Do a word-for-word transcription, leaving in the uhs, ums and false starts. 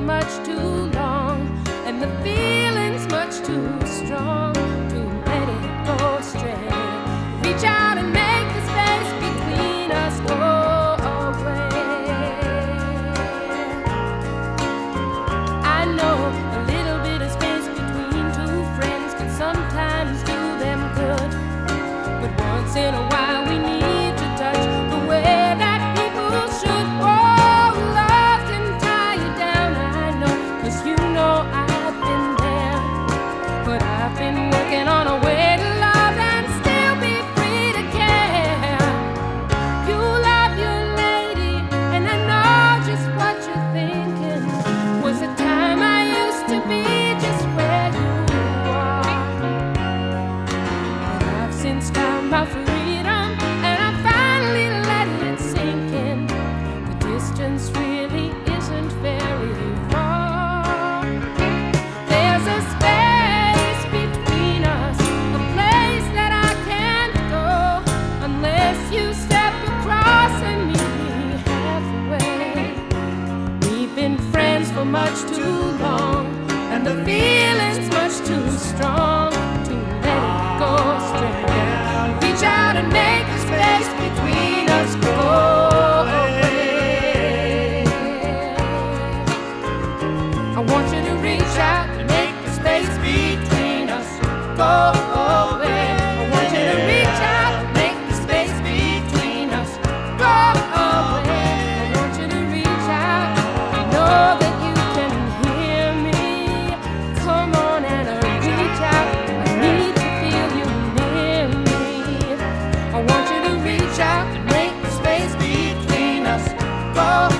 much too long, and the feeling's much too strong to let it go astray. Reach out and make the space between us go away. I know a little bit of space between two friends can sometimes do them good, but once in a while we need to touch the way that people should. Oh, love can tie you down, I know, 'cause you know I've been there. But I've been working on a way to love and still be free to care. You love your lady, and I know just what you're thinking. Was the time I used to be just where you are. But I've since found my freedom, and I'm finally letting it sink in. The distance really isn't very far. There's a space between us, a place that I can't go unless you step across and meet me halfway. We've been friends for much too long, and the feeling's much too strong to let it go astray. Reach out and make the space between us go away. I want you to reach out and make the space between us go away. I want you to reach out and make the space between us go away. I want you to reach out. I know that you can hear me. Come on and uh, reach out. I need to feel you near me. I want you to reach out and make the space between us go